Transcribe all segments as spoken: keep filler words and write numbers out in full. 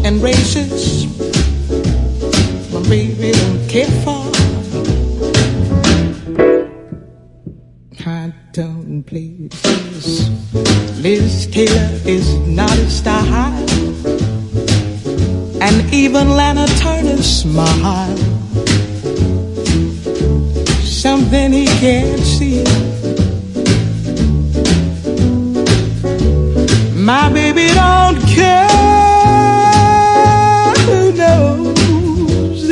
and races my baby don't care for. High tone places, Liz Taylor is not a style, and even Lana Turner's smile, something he can't see. My baby don't care, who knows?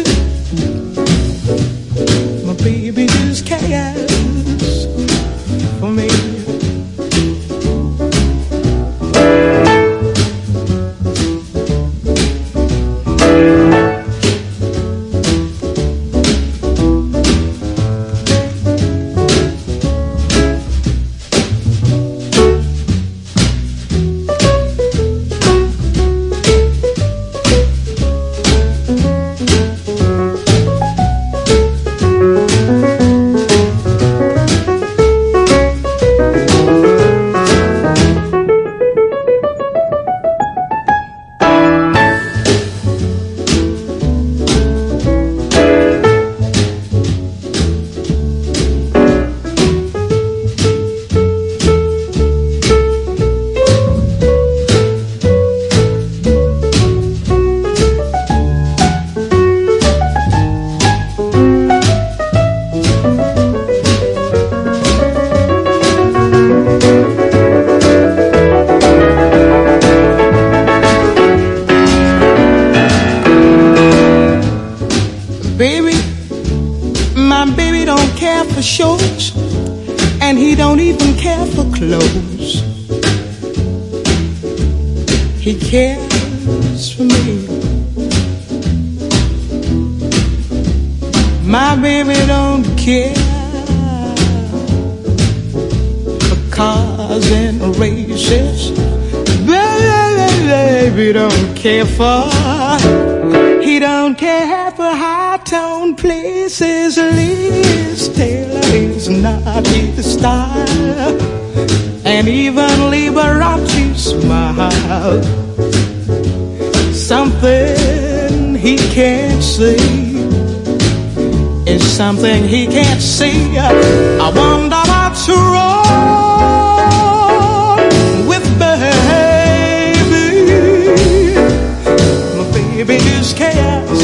My baby just cares for me. He cares for me. My baby don't care for cars and races. Baby don't care for. He don't care for high-tone places. Liz Taylor is not his style, and even Liberace smile, something he can't see is something he can't see. I wonder what's wrong with baby. My baby just cares